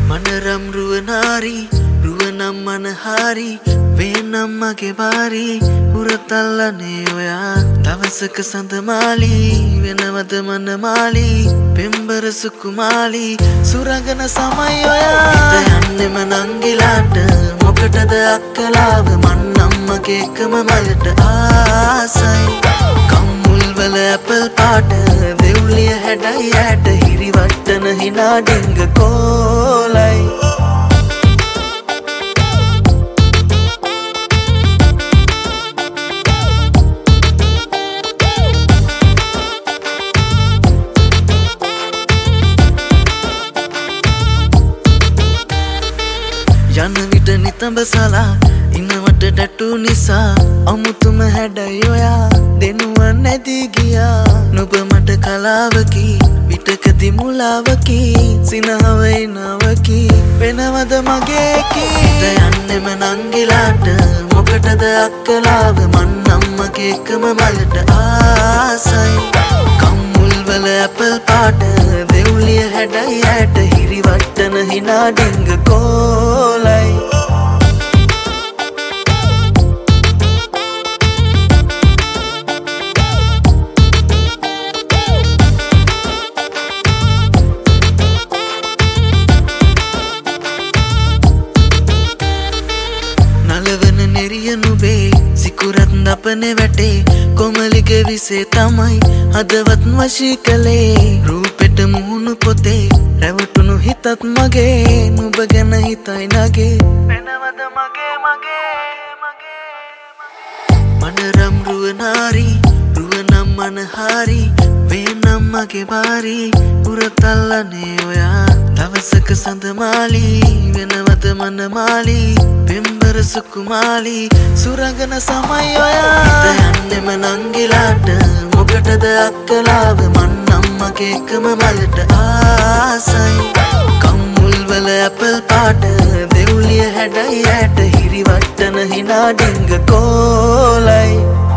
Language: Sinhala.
මනරම් රුවනාරි රුවනම් මනහාරි වේනම් මගේ බාරි උරතල්ලනේ ඔයා දවසක සඳමාලි වෙනවද මනමාලි පෙම්බර සුකුමාලි සුරංගන සමයි ඔයා යන්නෙම නංගිලාට මොකටද අක්කලාව මන්නම්මගේ එකම මලට ආසයි කම්මුල් වල ඇපල් පාට දෙව්ලිය හැඩයි ඇට හිරිවට්ටන හිනා ඩිංග කෝලයි යන විට නිතඹ සලා ඉන්නවට ටැටු නිසා අමුතුම හැඩයි ඔයා දෙනුවන් නැදී ගියා නුඹ මට කලාවකි විටකදී මුලාවකි සිනහවයි නවකි වෙනවද මගේ කී යන්නෙම නංගිලාට මොකටද අක්කලාව මන්නම්මගේ එකම මලට ආසයි කම්මුල් වල ඇපල් පාට දෙව්ලිය හැඩයි ඇට හිරිවට්ටන හිනා ඩිංග කෝලයි නලවන නෙරිය නුබේ සිකුරත් නපනේ වැටේ කොමලිගේ විසේ තමයි හදවත් වශී කළේ රූපෙට මුහුණු පොතේ රැවටුණු හිතත් මගේ නුඹ ගැන හිතයි නගේ වෙනවද මගේ මනරම් රුවනාරි රුවනම් මනහාරි වේනම් මගේ බාරි උරතල්ලනේ ඔයා දවසක සඳමාලි වෙනවද මනමාලි පෙම්බර සුකුමාලි සුරංගන සමයි ඔයා යන්නෙම නංගිලාට මොකටද අක්කලාව මන්නම්මගේ එකම මලට ආසයි කම්මුල් වල ඇපල් පාට දෙව්ලිය හැඩයි ඇට හිරිවට්ටන හිනා ඩිංග කෝලයි